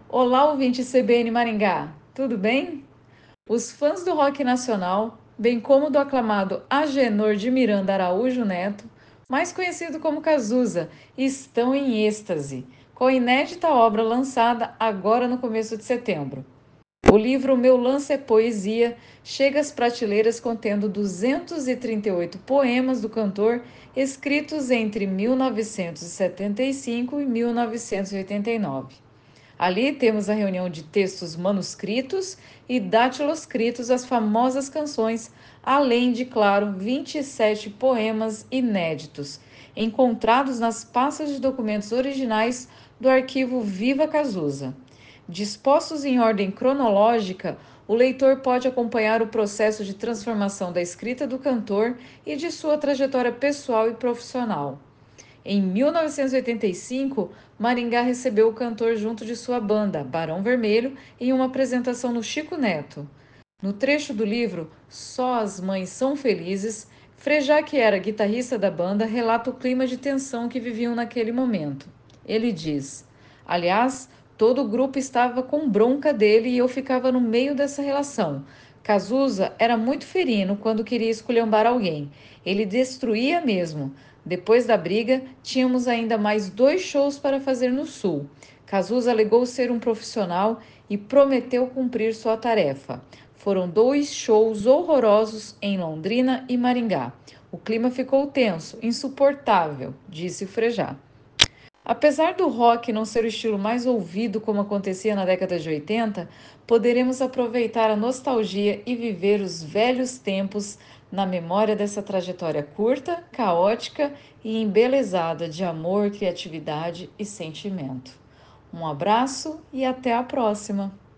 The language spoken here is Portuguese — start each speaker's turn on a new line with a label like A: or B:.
A: Olá, ouvinte CBN Maringá, tudo bem? Os fãs do rock nacional, bem como do aclamado Agenor de Miranda Araújo Neto, mais conhecido como Cazuza, estão em êxtase com a inédita obra lançada agora no começo de setembro. O livro Meu Lance é Poesia chega às prateleiras contendo 238 poemas do cantor escritos entre 1975 e 1989. Ali temos a reunião de textos manuscritos e datiloscritos, as famosas canções, além de, claro, 27 poemas inéditos, encontrados nas pastas de documentos originais do arquivo Viva Cazuza. Dispostos em ordem cronológica, o leitor pode acompanhar o processo de transformação da escrita do cantor e de sua trajetória pessoal e profissional. Em 1985, Maringá recebeu o cantor junto de sua banda, Barão Vermelho, em uma apresentação no Chico Neto. No trecho do livro Só as Mães São Felizes, Frejá, que era guitarrista da banda, relata o clima de tensão que viviam naquele momento. Ele diz: Aliás, todo o grupo estava com bronca dele e eu ficava no meio dessa relação. Cazuza era muito ferino quando queria esculhambar alguém. Ele destruía mesmo. Depois da briga, tínhamos ainda mais 2 shows para fazer no Sul. Cazuza alegou ser um profissional e prometeu cumprir sua tarefa. Foram 2 shows horrorosos em Londrina e Maringá. O clima ficou tenso, insuportável, disse o Frejá. Apesar do rock não ser o estilo mais ouvido como acontecia na década de 80, poderemos aproveitar a nostalgia e viver os velhos tempos na memória dessa trajetória curta, caótica e embelezada de amor, criatividade e sentimento. Um abraço e até a próxima!